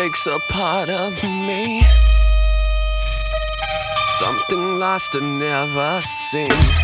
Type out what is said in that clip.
breaks a part of me, something lost and never seen.